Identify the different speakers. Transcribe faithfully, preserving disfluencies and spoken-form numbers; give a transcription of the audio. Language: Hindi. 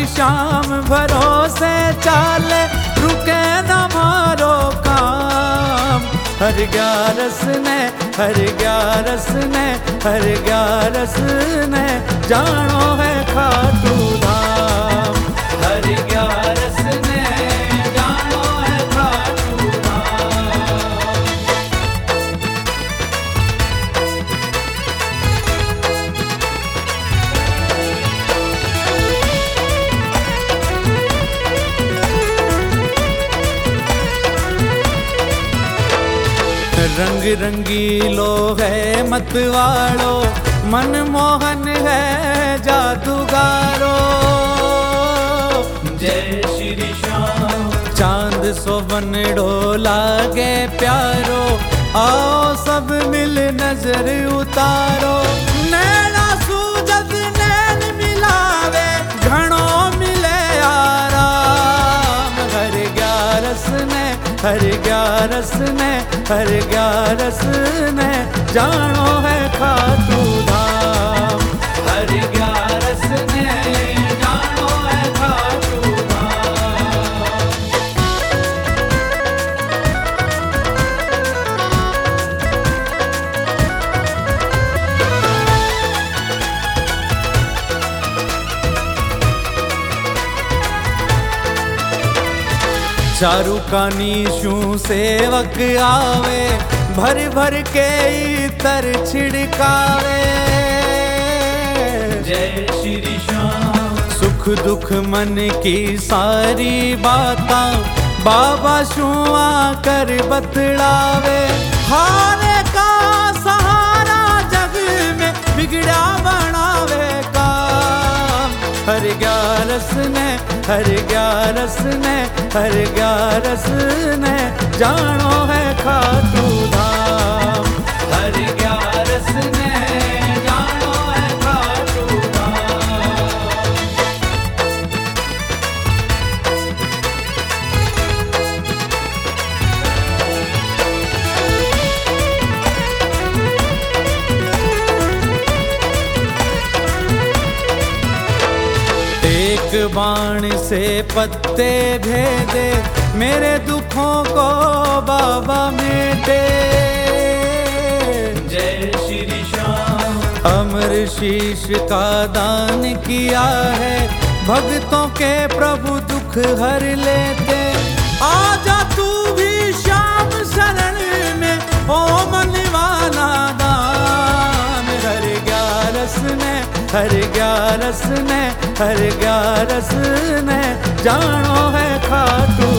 Speaker 1: श्याम भरोसे चाले, रुके न मारो काम। हर ग्यारस ने हर ग्यारस ने हर ग्यारस ने जानो है खाटू धाम। हर ग्यारस ने जानो है खाटू धाम। रंग रंगीलो है मतवाड़ो, मनमोहन है जादूगारो। जय श्री श्याम। चांद सो बनड़ो लागे प्यारो, आओ सब मिल नजर उतारो। नैना सूजत नैन मिलावे, घणो मिले आराम। हर ग्यारस ने हर ग्यारस ने हर ग्यारस ने जानो है खाटू धाम। हर ग्यारस ने जानो है खाटू धाम। चारू कानी शू सेवक आवे, भर भर के इतर छिड़कावे। जय श्री श्याम। सुख दुख मन की सारी बाता, बाबा शू आकर बतलावे। हारे का सहारा जग में बिगड़ा बनावे काम। हर ग्यारस ने हर ग्यारस ने हर ग्यारस ने जानो है खाटू धाम। हर ग्यारस ने जानो है खाटू धाम। एक बाण से पत्ते भेदे, मेरे दुखों को बाबा मेटे। जय श्री श्याम। अमर शीश का दान किया है, भक्तों के प्रभु दुख हर लेते। आजा तू भी श्याम शरण में, ओ मनवाना दान। हर ग्यारस ने हर ग्यारस ने हर ग्यारस ने जानो है खाटू